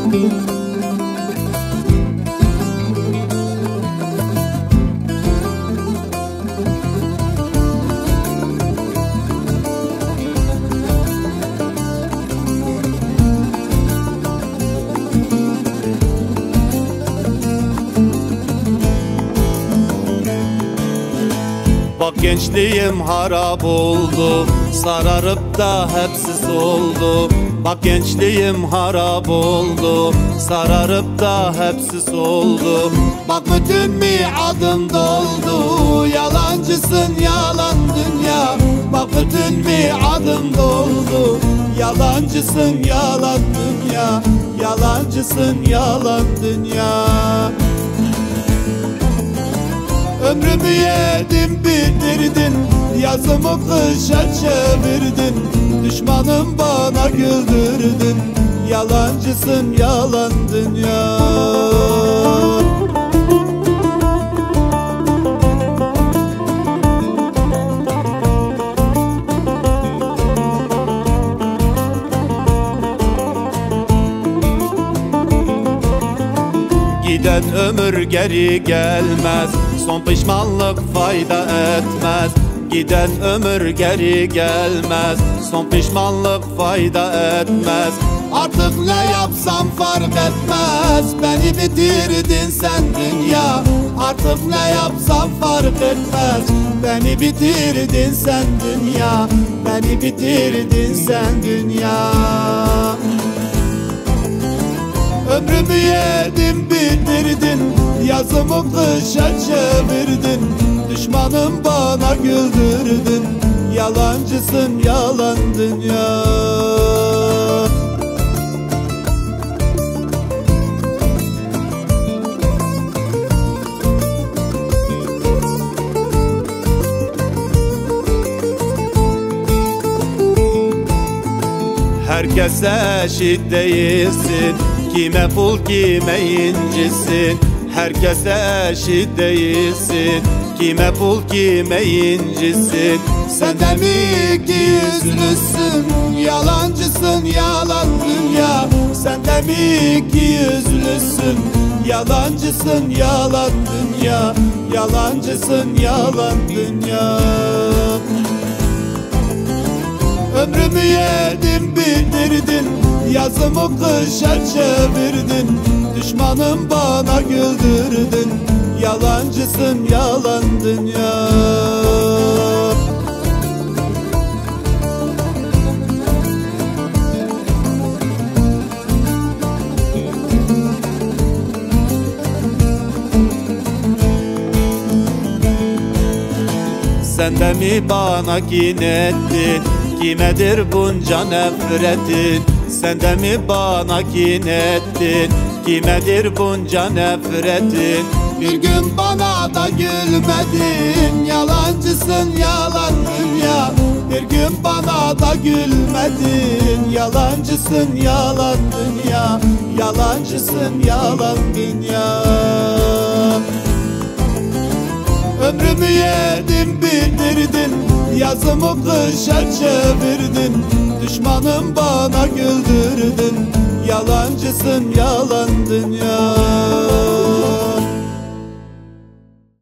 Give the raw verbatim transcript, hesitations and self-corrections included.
Bak gençliğim harap oldu, sararıp da hepsi soldu. Bak gençliğim harap oldu, sararıp da hepsi soldu. Bak bütün miadım doldu, yalancısın yalan dünya. Bak bütün miadım doldu, yalancısın yalan dünya. Yalancısın yalan dünya. Ömrümü yedin bitirdin, yazımı kışa çevirdin. Düşmanım bana güldürdün, yalancısın yalan dünya. Giden ömür geri gelmez, son pişmanlık fayda etmez. Giden ömür geri gelmez, son pişmanlık fayda etmez. Artık ne yapsam fark etmez, beni bitirdin sen dünya. Artık ne yapsam fark etmez, beni bitirdin sen dünya. Beni bitirdin sen dünya. Ömrümü yedin bitirdin, yazımı kışa çevirdin. Düşmanım bana güldürdün, yalancısın yalan dünya. Herkese eşit değilsin, kime pul kime incisin. Herkese eşit değilsin, kime pul kime incisin. Sen de mi iki yüzlüsün, yalancısın yalan dünya. Sen de mi iki yüzlüsün, yalancısın yalan dünya. Yalancısın yalan dünya. Ömrümü yedin bitirdin, yazımı kışa çevirdin. Düşmanım bana güldürdün, yalancısın yalan dünya. Sen de mi bana kin ettin, kimedir bunca nefretin? Sen de mi bana kin ettin, kimedir bunca nefretin? Bir gün bana da gülmedin, yalancısın yalan dünya. Bir gün bana da gülmedin, yalancısın yalan dünya. Yalancısın yalan dünya. Ömrümü yedin bitirdin, yazımı kışa çevirdin. Düşmanım bana güldürdün, yalancısın yalan dünya.